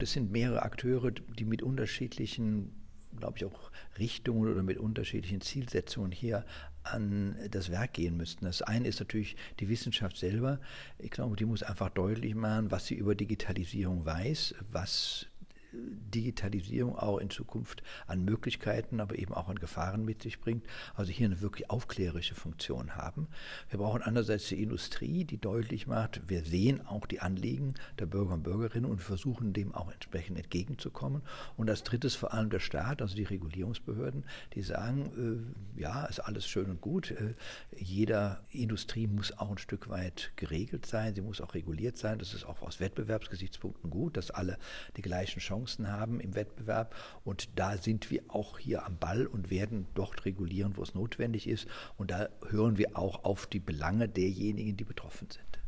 Das sind mehrere Akteure, die mit unterschiedlichen, glaube ich, auch Richtungen oder mit unterschiedlichen Zielsetzungen hier an das Werk gehen müssten. Das eine ist natürlich die Wissenschaft selber. Ich glaube, die muss einfach deutlich machen, was sie über Digitalisierung weiß, was Digitalisierung auch in Zukunft an Möglichkeiten, aber eben auch an Gefahren mit sich bringt. Also hier eine wirklich aufklärerische Funktion haben. Wir brauchen andererseits die Industrie, die deutlich macht, wir sehen auch die Anliegen der Bürger und Bürgerinnen und versuchen dem auch entsprechend entgegenzukommen. Und als drittes vor allem der Staat, also die Regulierungsbehörden, die sagen, ja, ist alles schön und gut. Jeder Industrie muss auch ein Stück weit geregelt sein, sie muss auch reguliert sein. Das ist auch aus Wettbewerbsgesichtspunkten gut, dass alle die gleichen Chancen haben im Wettbewerb. Und da sind wir auch hier am Ball und werden dort regulieren, wo es notwendig ist. Und da hören wir auch auf die Belange derjenigen, die betroffen sind.